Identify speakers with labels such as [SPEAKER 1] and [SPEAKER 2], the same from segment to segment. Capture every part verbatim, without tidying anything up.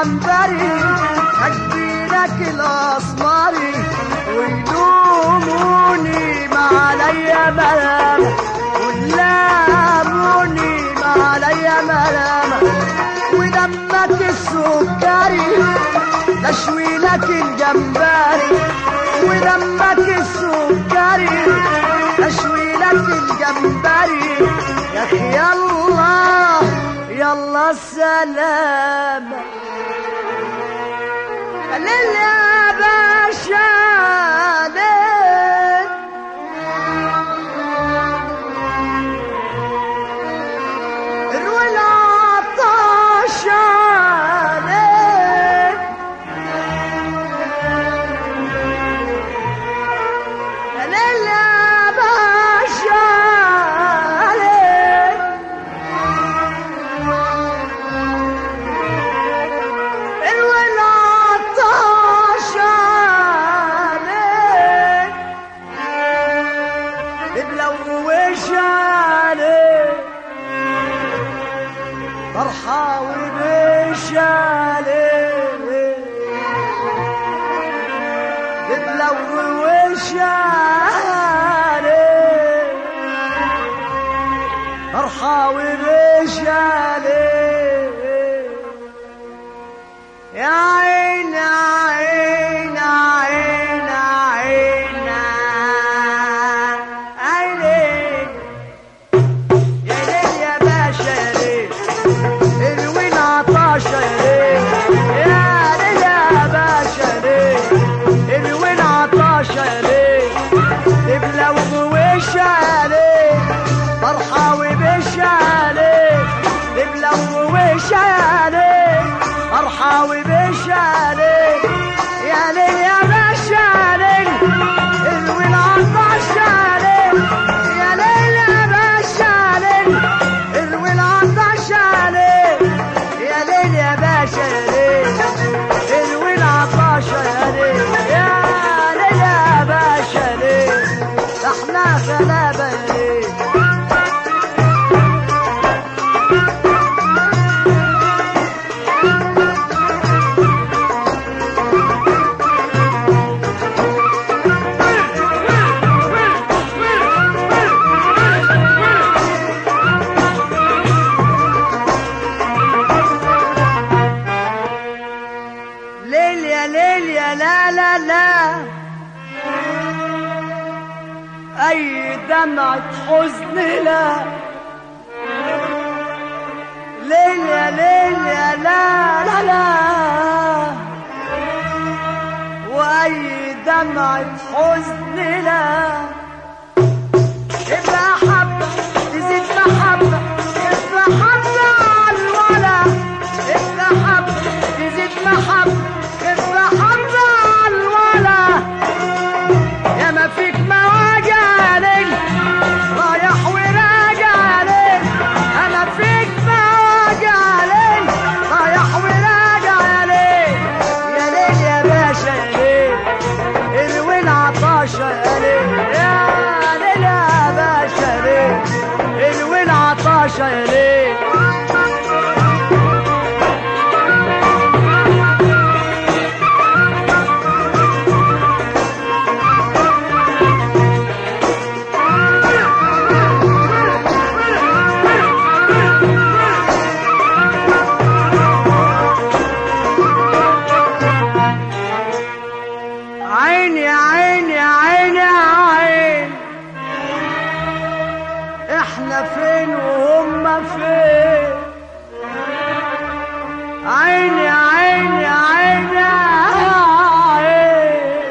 [SPEAKER 1] الجمبري اكفيلك الاسمري ويلوموني ما عليا ملامة ولاموني ما عليا ملامة ودمك السكري تشويلك الجمبري ودمك السكري تشويلك الجمبري يا اخي يلا يلا السلامة ليل يا باشا ليل اروي العطاشة ليل ليل يا باشا ليل اروي العطاشة ليل بلوش عليك فرحة وبش عليك بلوش عليك فرحة وبش عليك يا عين عين عين عين عينيك يا ليل يا باشا يا ليل اروي العطاشة يا ليل يا ليل يا باشا يا ليل اروي العطاشة يا ليل بلوش عليك فرحة وبش عليك بلوش عليك فرحة وبش عليك يا ليل يا باشا يا ليل اروي العطاشة عليك يا ليل يا باشا يا ليل اروي العطاشة عليك يا ليل يا باشا يا ليل اروي العطاشة يا ليل يا ليل يا باشا يا ليل ده احنا غلابة يا ليل ليل يا ليل يا لا لا لا اي دمعة حزن لا ليل يا ليل يا لا لا لا واي دمعة حزن لا ابقى حبة تزيد محبة ابقى حبة عالولا ابقى حبة تزيد محبة ابقى حبة عالولا يا ما فيك مواجع ليل رايح وراجع ليل انا فيك مواجع ليل رايح وراجع ليل يا ليل يا باشا يا ليل اروي العطاشة يا ليل يا ليل يا باشا يا ليل اروي العطاشة يا ليل عين يا عين يا عين يا عين احنا فين وهم فين عين يا عين يا عين يا عين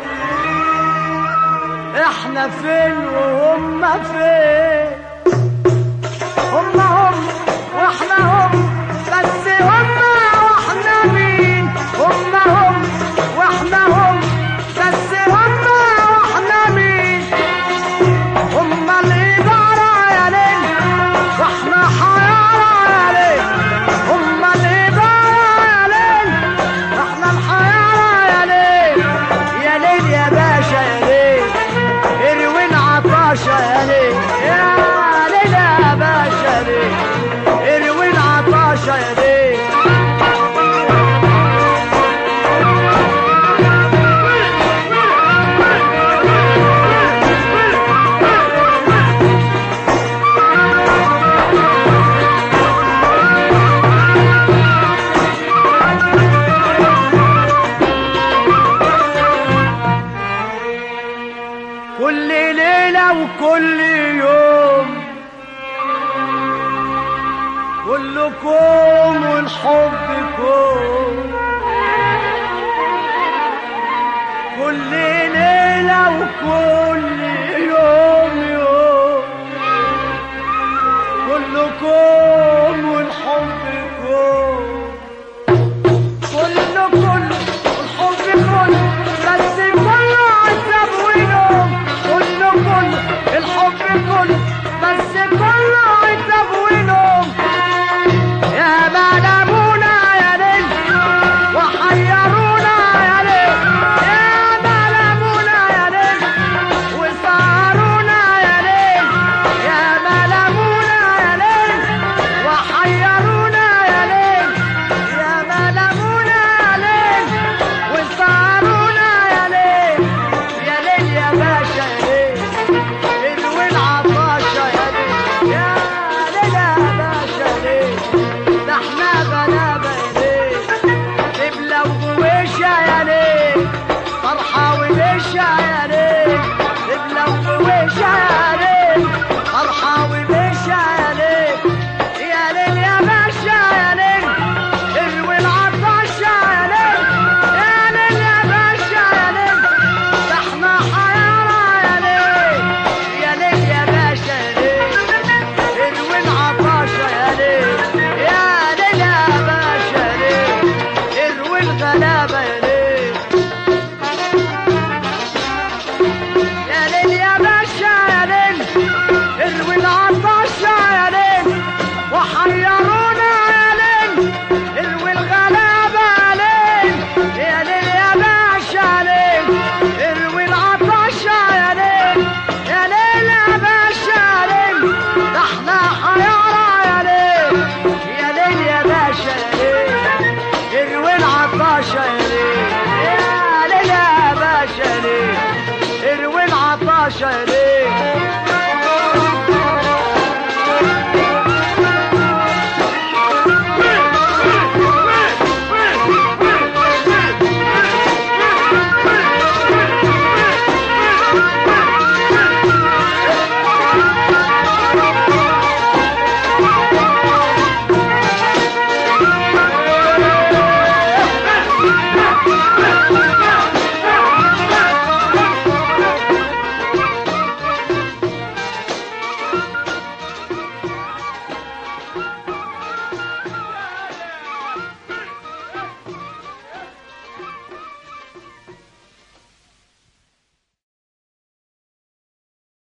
[SPEAKER 1] احنا فين وهم فين هم هم واحنا هم بس هم واحنا مين هم هم واحنا هم بس هم واحنا مين هم الإدارة يا ليل واحنا حيارى يا ليل هم الإدارة يا ليل واحنا الحيارى يا ليل يا ليل يا باشا يا ليل اروي العطاشة يا ليل هو